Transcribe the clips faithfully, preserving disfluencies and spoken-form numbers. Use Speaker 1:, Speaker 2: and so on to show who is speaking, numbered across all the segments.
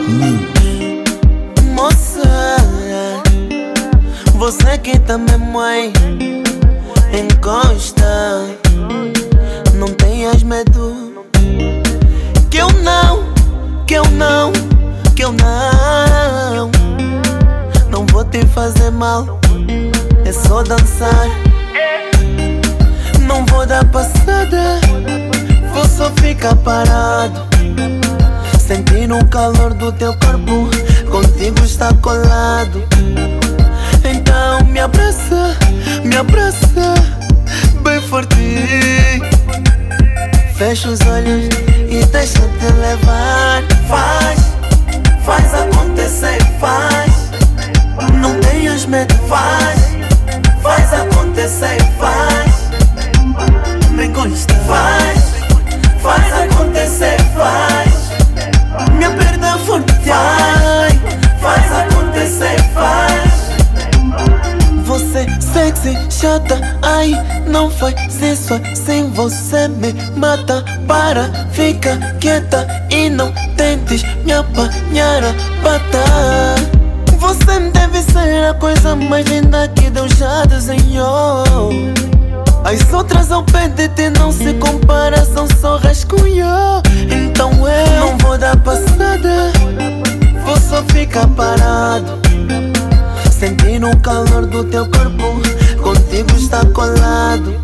Speaker 1: Moça, você que também mãe, encosta. Não tenhas medo, que eu não, que eu não, que eu não Não vou te fazer mal, é só dançar. Não vou dar passada, vou só ficar parado, sentindo o calor do teu corpo, contigo está colado. Então me abraça, me abraça bem forte. Fecha os olhos e deixa-te levar. Faz, faz acontecer, faz. Não tenhas medo, faz, faz acontecer, faz. Me gosta, faz, faz acontecer, faz. Me aperta forte, vai, faz acontecer, faz. Você sexy, chata, ai, não faz isso assim, você me mata. Para, fica quieta e não tentes me apanhar a pata. Você deve ser a coisa mais linda que Deus já desenhou. As outras ao pé de ti não se compara, são só rascunho. Então eu não vou dar passada, vou só ficar parado, sentindo o calor do teu corpo, contigo está colado.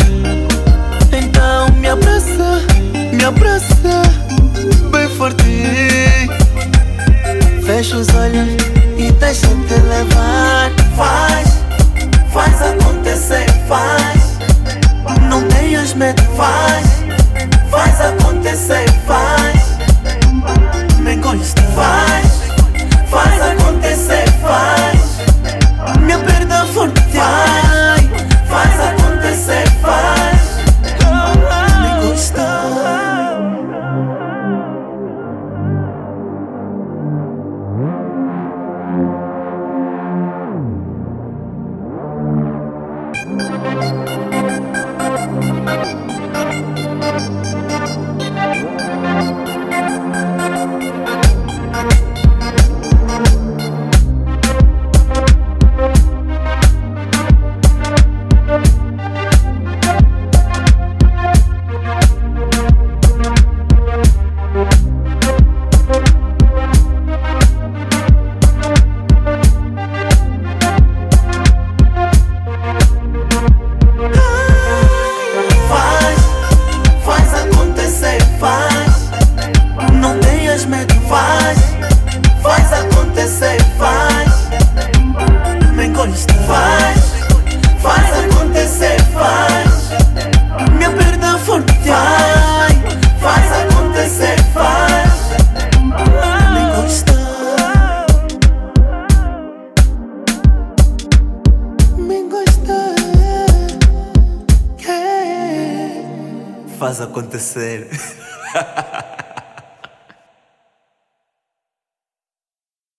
Speaker 1: Então me abraça, me abraça bem forte. Fecha os olhos e deixa-te levar. Faz, faz acontecer, faz. Não tenhas medo, faz, faz acontecer, faz. Me gosta, faz, faz acontecer, faz. Me aperta forte, vai, faz acontecer, faz. Me gosta.
Speaker 2: Faz acontecer.